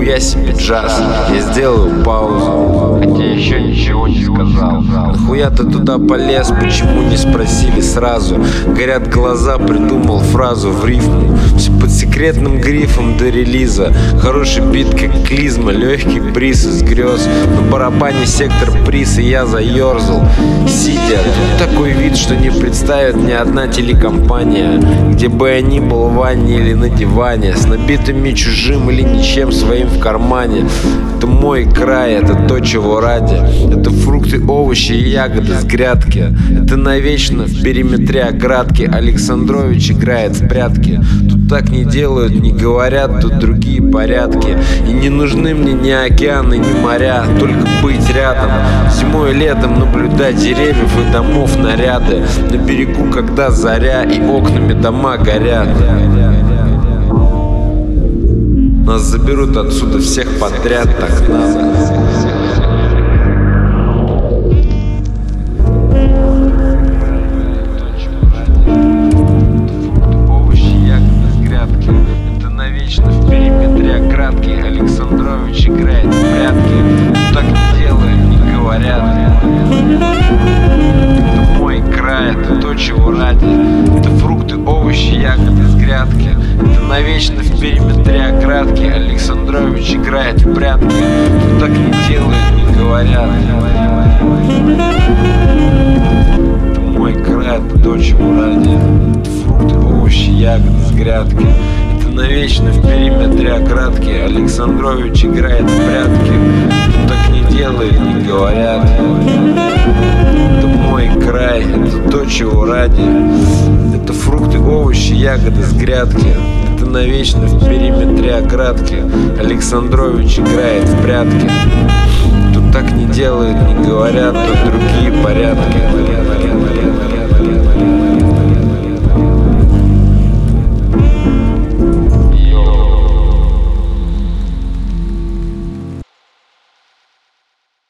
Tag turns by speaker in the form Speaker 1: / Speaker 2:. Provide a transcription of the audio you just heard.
Speaker 1: нихуя себе джаз. Я сделаю паузу,
Speaker 2: хотя еще ничего не сказал.
Speaker 1: нахуя ты туда полез, почему не спросили сразу? Горят глаза, придумал фразу в рифму. Все под секретным грифом до релиза. Хороший бит, как клизма, легкий бриз из грез. На барабане сектор приз, и я заерзал. Сидя, тут такой вид, что не представит ни одна телекомпания. Где бы я ни был, в ванне или на диване, с набитыми чужим или ничем своим в кармане. Это мой край, это то, чего ради. Это фрукты, овощи и ягоды с грядки. Это навечно в периметре оградки. Александрович играет в прятки. Тут так не делают, не говорят, тут другие порядки. И не нужны мне ни океаны, ни моря, только быть рядом. Зимой и летом наблюдать деревьев и домов наряды. На берегу, когда заря и окнами дома горят. Нас заберут отсюда всех подряд, так надо. Навечно в периметре оградки. Александрович играет в прятки. Так не делают, не говорят. Это мой край, это то, чего ради. Это фрукты, овощи, ягоды с грядки. Это навечно в периметре оградки. Александрович играет в прятки. Так не делают, не говорят. Это мой край, это то, чего ради. Это фрукты, овощи, ягоды с грядки. Навечно в периметре оградки. Александрович играет в прятки. Кто так не делает, не говорят. Это мой край, это то, чего ради. Это фрукты, овощи, ягоды с грядки. Это навечно в периметре оградки. Александрович играет в прятки. Кто так не делает, не говорят, то другие порядки.